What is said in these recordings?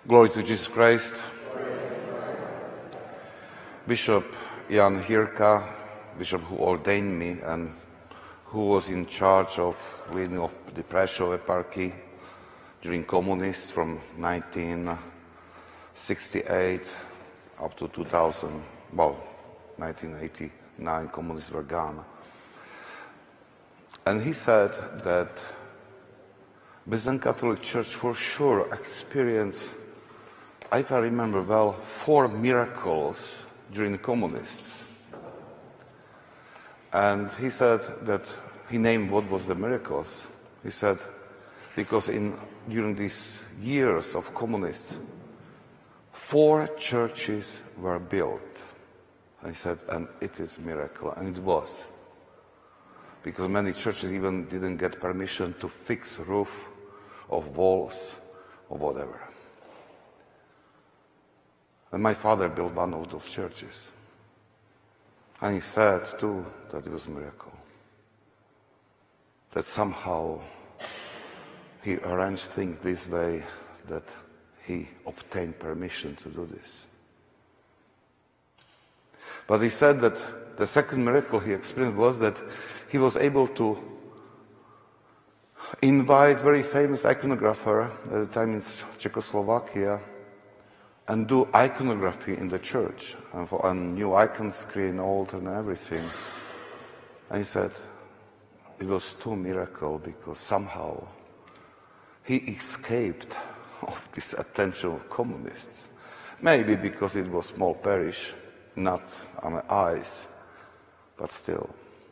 Glory to Jesus Christ. Bishop Jan Hirka, bishop who ordained me and who was in charge of leading of the Prešov eparchy during communists from 1968 up to 2000, 1989, communists were gone. And he said that Byzantine Catholic Church for sure experienced, if I remember well, 4 miracles during the communists. And he said that he named what was the miracles. He said, because during these years of communists, 4 churches were built. And he said, and it is a miracle, and it was. Because many churches even didn't get permission to fix roof of walls or whatever. And my father built one of those churches. And he said too that it was a miracle. That somehow he arranged things this way that he obtained permission to do this. But he said that the second miracle he experienced was that he was able to invite very famous iconographer at the time in Czechoslovakia and do iconography in the church and for a new icon screen, altar and everything. And he said it was too miracle because somehow he escaped of this attention of communists. Maybe because it was small parish, not on the eyes, but still.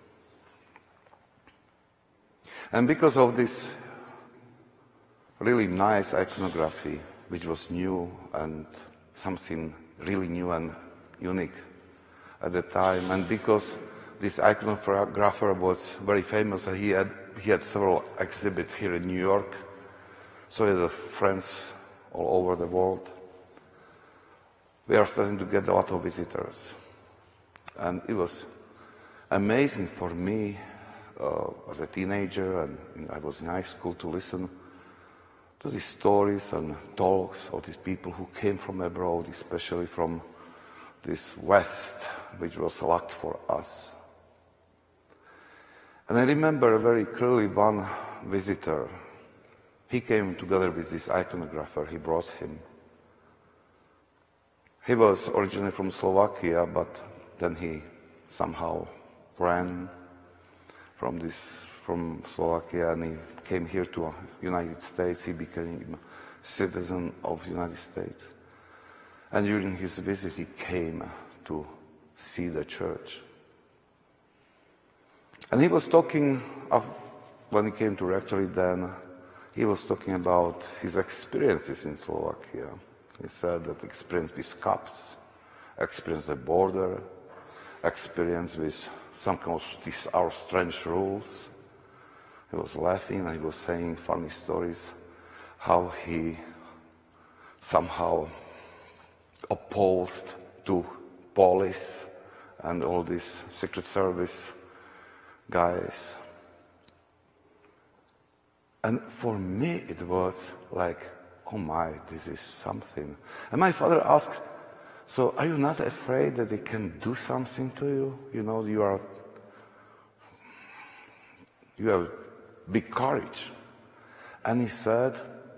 And because of this really nice iconography, which was new and something really new and unique at the time, and because this iconographer was very famous, he had several exhibits here in New York, so he had friends all over the world. We are starting to get a lot of visitors. And it was amazing for me as a teenager, and I was in high school, to listen to these stories and talks of these people who came from abroad, especially from this West, which was locked for us. And I remember very clearly one visitor. He came together with this iconographer, he brought him. He was originally from Slovakia, but then he somehow ran from Slovakia and he came here to the United States. He became a citizen of the United States. And during his visit, he came to see the church. And he was talking, when he came to rectory then, he was talking about his experiences in Slovakia. He said that experience with cops, experience the border, experience with some kind of these our strange rules. He was laughing and he was saying funny stories, how he somehow opposed to police and all these Secret Service guys. And for me it was like, oh my, this is something. And my father asked, so are you not afraid that they can do something to you? You know, you have big courage. And he said,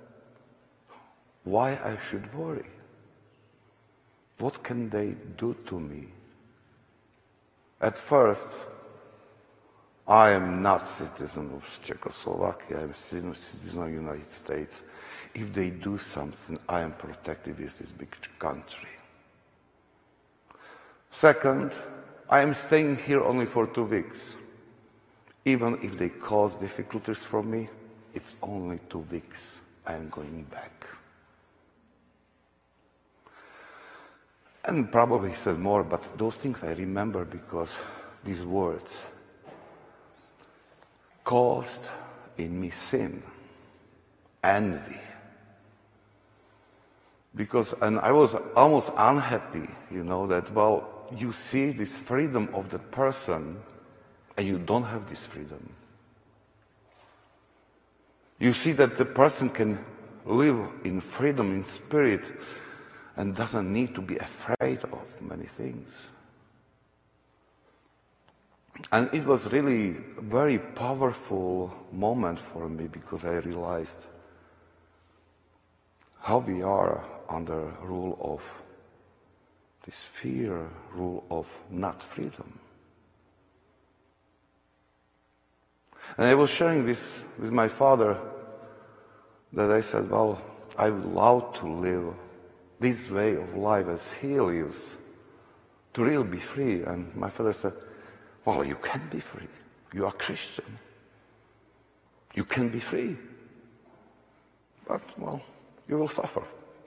why I should worry? What can they do to me? At first, I am not citizen of Czechoslovakia, I am citizen of the United States. If they do something, I am protected with this big country. Second, I am staying here only for 2 weeks. Even if they cause difficulties for me, it's only 2 weeks. I am going back. And probably he said more, but those things I remember because these words caused in me sin, envy. And I was almost unhappy, that, well, you see this freedom of that person and you don't have this freedom. You see that the person can live in freedom, in spirit, and doesn't need to be afraid of many things. And it was really a very powerful moment for me, because I realized how we are under rule of this fear, rule of not freedom. And I was sharing this with my father, that I said, well, I would love to live this way of life as he lives, to really be free. And my father said, well, you can be free. You are Christian. You can be free. But, well, you will suffer.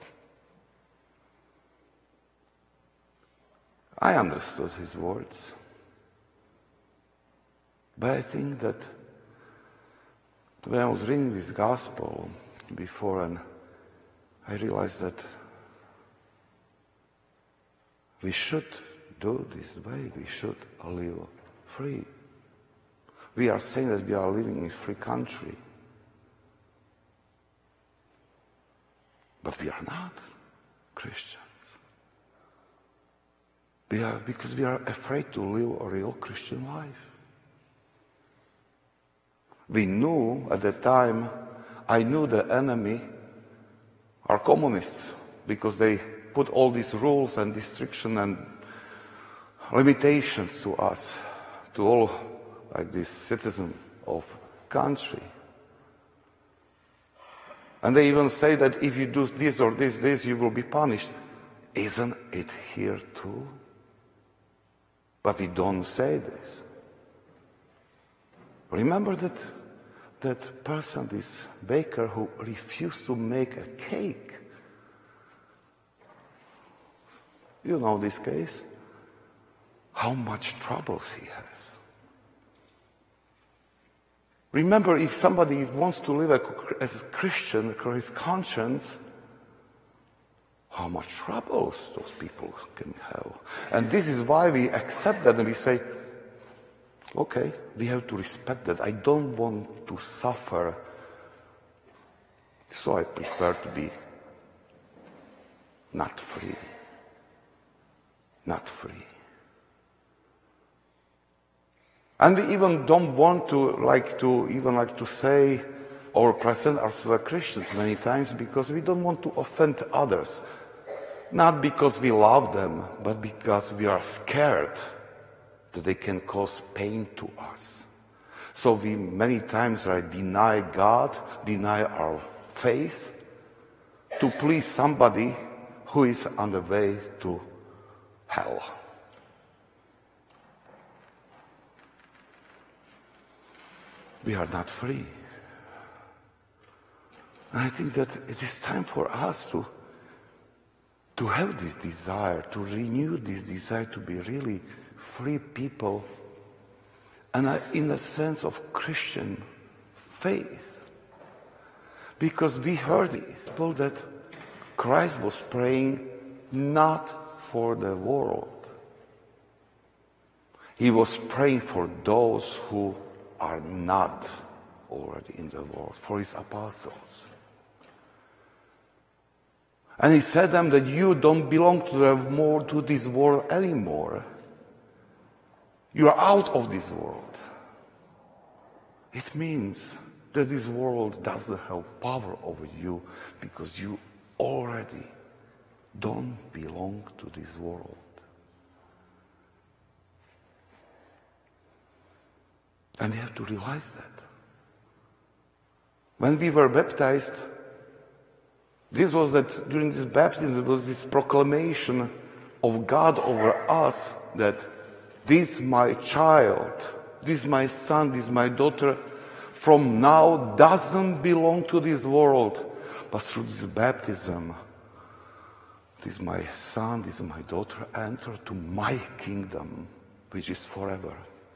I understood his words. But I think that when I was reading this gospel before, and I realized that we should do this way, we should live free. We are saying that we are living in a free country. But we are not Christians. Because we are afraid to live a real Christian life. We knew at the time, I knew the enemy are communists, because they put all these rules and restrictions and limitations to us, to all like this citizen of country. And they even say that if you do this or this, you will be punished. Isn't it here too? But we don't say this. Remember that person, this baker who refused to make a cake. You know this case? How much troubles he has. Remember, if somebody wants to live as a Christian, for his conscience, how much troubles those people can have. And this is why we accept that and we say, okay, we have to respect that. I don't want to suffer, so I prefer to be not free. Not free. And we even don't want to say or present ourselves as Christians many times, because we don't want to offend others. Not because we love them, but because we are scared that they can cause pain to us. So we many times deny God, deny our faith, to please somebody who is on the way to hell. We are not free. And I think that it is time for us to have this desire, to renew this desire to be really free people, and in a sense of Christian faith. Because we heard people that Christ was praying not for the world. He was praying for those who are not already in the world, for his apostles. And he said to them that you don't belong to this world anymore. You are out of this world. It means that this world doesn't have power over you, because you already don't belong to this world. And we have to realize that. When we were baptized, during this baptism, it was this proclamation of God over us that this my child, this my son, this my daughter, from now doesn't belong to this world, but through this baptism, this my son, this my daughter, enter to my kingdom, which is forever.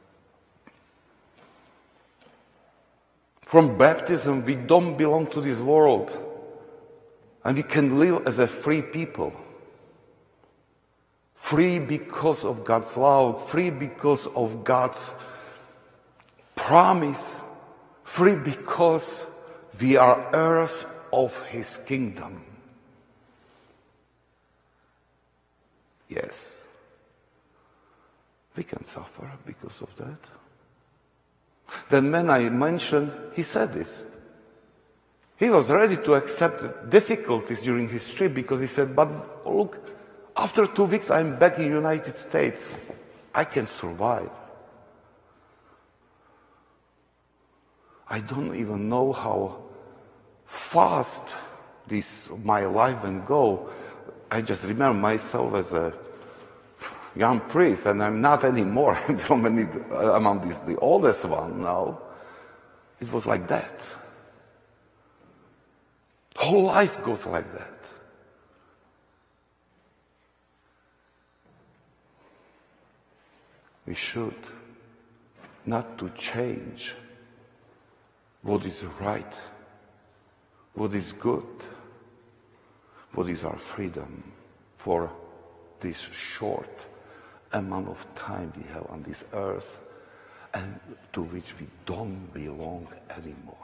From baptism, we don't belong to this world. And we can live as a free people. Free because of God's love, free because of God's promise, free because we are heirs of his kingdom. Yes, we can suffer because of that. Then when I mentioned, he said this. He was ready to accept difficulties during his trip because he said, but look, after 2 weeks I'm back in the United States. I can survive. I don't even know how fast my life will go. I just remember myself as a young priest, and I'm not anymore. Among the oldest one now. It was like that. Whole life goes like that. We should not to change what is right, what is good, what is our freedom for this short amount of time we have on this earth and to which we don't belong anymore.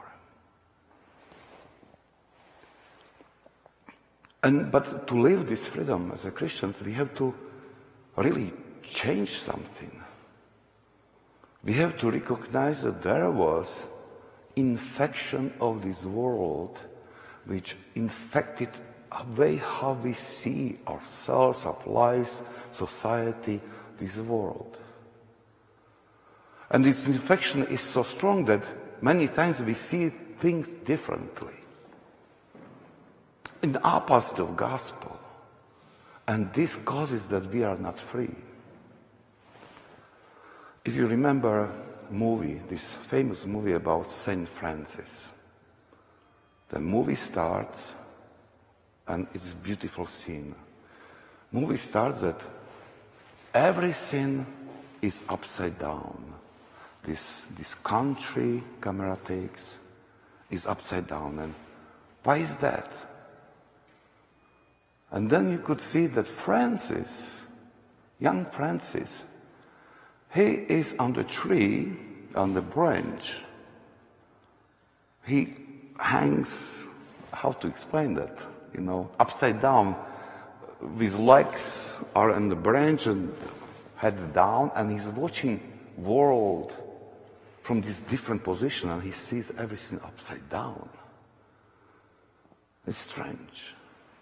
But to live this freedom as a Christians, we have to really change something. We have to recognize that there was infection of this world which infected the way how we see ourselves, our lives, society, this world. And this infection is so strong that many times we see things differently. In the opposite of gospel. And this causes that we are not free. If you remember a movie, this famous movie about Saint Francis, the movie starts, and it's a beautiful scene. Movie starts that everything is upside down. This country camera takes is upside down. And why is that? And then you could see that Francis, young Francis, he is on the tree, on the branch. He hangs, how to explain that? Upside down, with legs are on the branch and heads down, and he's watching world from this different position, and he sees everything upside down. It's strange.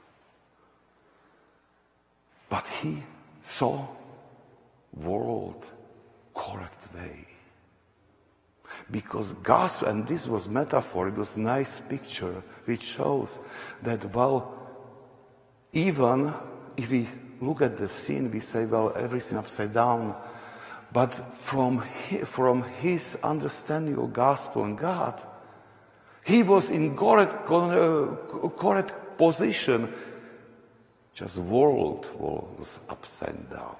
But he saw world correct way. Because gospel, and this was metaphor, it was a nice picture which shows that, even if we look at the scene, we say, everything upside down. But from his understanding of gospel and God, he was in correct position. Just the world was upside down.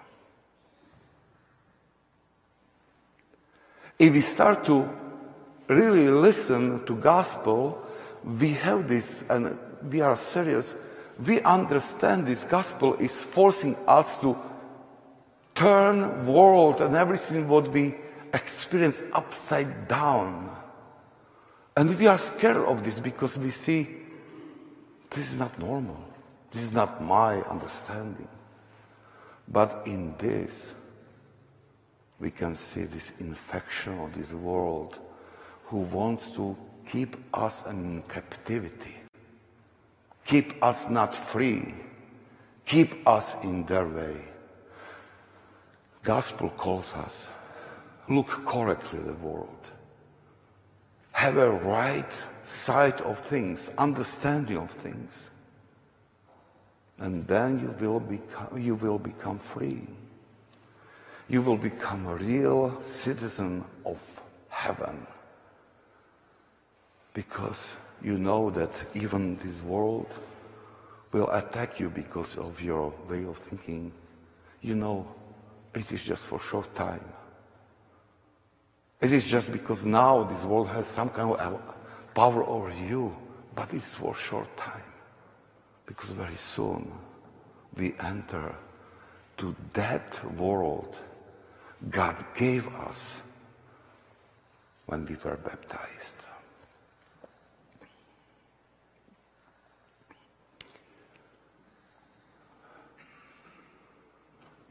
If we start to really listen to gospel, we have this, and we are serious. We understand this gospel is forcing us to turn world and everything what we experience upside down. And we are scared of this because we see this is not normal. This is not my understanding. But in this, we can see this infection of this world who wants to keep us in captivity, keep us not free, keep us in their way. Gospel calls us, look correctly at the world, have a right sight of things, understanding of things, and then you will become free. You will become a real citizen of heaven. Because you know that even this world will attack you because of your way of thinking. You know, it is just for a short time. It is just because now this world has some kind of power over you, but it's for a short time. Because very soon we enter to that world God gave us when we were baptized.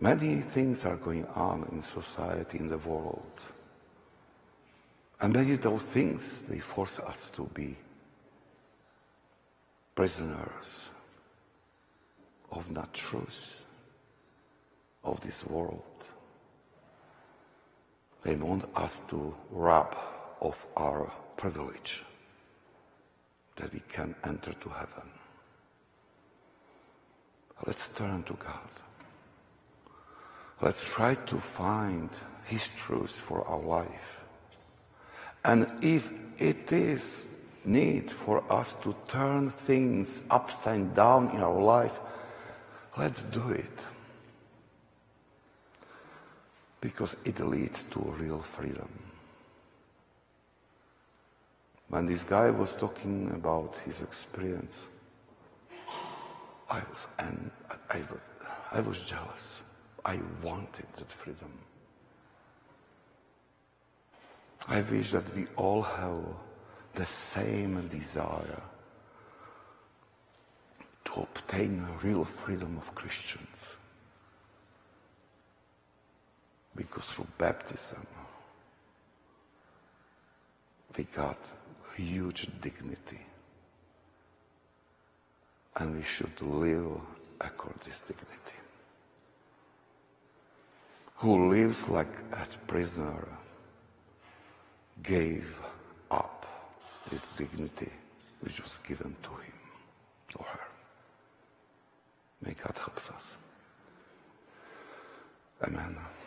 Many things are going on in society, in the world. And many of those things, they force us to be prisoners of not truth, of this world. They want us to rob of our privilege that we can enter to heaven. Let's turn to God. Let's try to find His truth for our life. And if it is need for us to turn things upside down in our life, let's do it. Because it leads to real freedom. When this guy was talking about his experience, I was jealous. I wanted that freedom. I wish that we all have the same desire to obtain real freedom of Christians. Because through baptism, we got huge dignity. And we should live according to this dignity. Who lives like a prisoner gave up his dignity which was given to him or her. May God help us. Amen.